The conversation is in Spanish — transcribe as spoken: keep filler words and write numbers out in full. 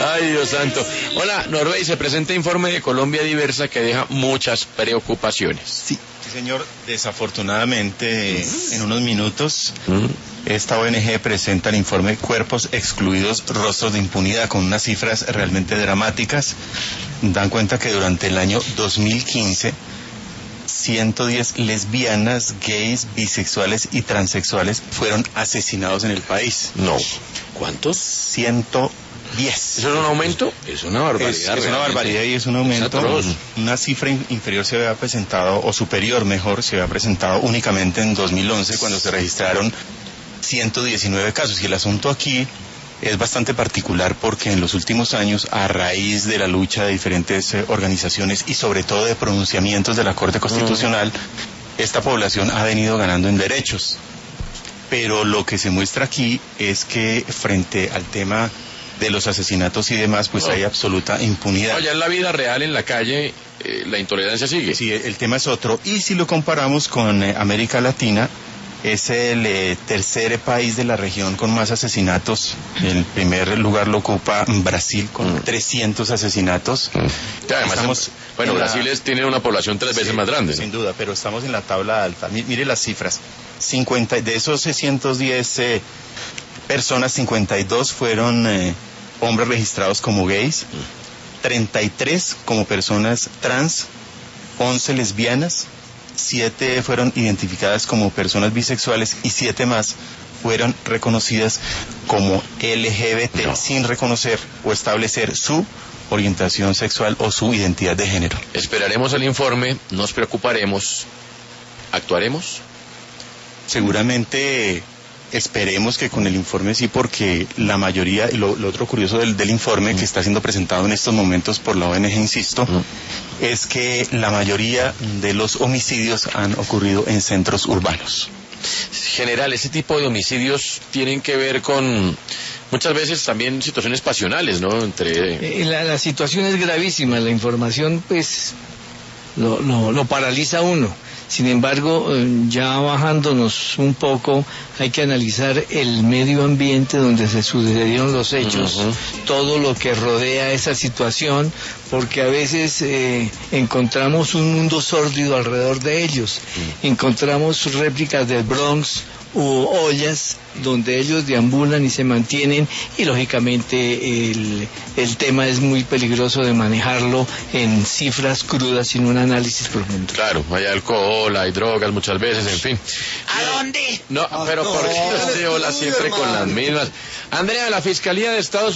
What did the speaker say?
Ay, Dios santo. Hola, Norbey, se presenta informe de Colombia Diversa que deja muchas preocupaciones. Sí, sí señor. Desafortunadamente, ¿Mm? en unos minutos, ¿Mm? esta O N G presenta el informe Cuerpos Excluidos, Rostros de Impunidad, con unas cifras realmente dramáticas. Dan cuenta que durante el año dos mil quince, ciento diez lesbianas, gays, bisexuales y transexuales fueron asesinados en el país. No. ¿Cuántos? ciento diez. ¿Eso es un aumento? Es una barbaridad. Es, es una barbaridad y es un aumento. Es una cifra inferior se había presentado, o superior mejor, se había presentado únicamente en dos mil once, cuando se registraron ciento diecinueve casos. Y el asunto aquí es bastante particular porque en los últimos años, a raíz de la lucha de diferentes eh, organizaciones y sobre todo de pronunciamientos de la Corte Constitucional, mm. esta población ha venido ganando en derechos. Pero lo que se muestra aquí es que frente al tema de los asesinatos y demás, pues no. hay absoluta impunidad. No, ya en la vida real, en la calle, eh, la intolerancia sigue. Sí, el tema es otro. Y si lo comparamos con eh, América Latina, es el eh, tercer país de la región con más asesinatos. El primer lugar lo ocupa Brasil con mm. trescientos asesinatos. Mm. Ya, además, estamos en, bueno, Brasil la... es, tiene una población tres sí, veces más grande. Sin ¿no? duda, pero estamos en la tabla alta. M mire las cifras. cincuenta, de esos ciento diez eh, personas, cincuenta y dos fueron eh, hombres registrados como gays, mm. treinta y tres como personas trans, once lesbianas, siete fueron identificadas como personas bisexuales y siete más fueron reconocidas como L G B T no. sin reconocer o establecer su orientación sexual o su identidad de género. Esperaremos el informe, nos preocuparemos, ¿actuaremos? Seguramente esperemos que con el informe sí, porque la mayoría, y lo, lo otro curioso del, del informe mm. que está siendo presentado en estos momentos por la O N G, insisto, mm. es que la mayoría de los homicidios han ocurrido en centros urbanos. General, ese tipo de homicidios tienen que ver con muchas veces también situaciones pasionales, ¿no? Entre eh, la, la situación es gravísima, la información pues lo, lo, lo paraliza a uno. Sin embargo, ya bajándonos un poco, hay que analizar el medio ambiente donde se sucedieron los hechos, uh-huh. todo lo que rodea esa situación, porque a veces eh, encontramos un mundo sórdido alrededor de ellos, uh-huh. encontramos réplicas del Bronx u ollas donde ellos deambulan y se mantienen, y lógicamente el, el tema es muy peligroso de manejarlo en cifras crudas sin un análisis profundo. Claro, hay alcohol, hay drogas muchas veces, en fin. ¿A dónde? No, pero ¿por qué usted hola siempre con las mismas? Andrea, la Fiscalía de Estados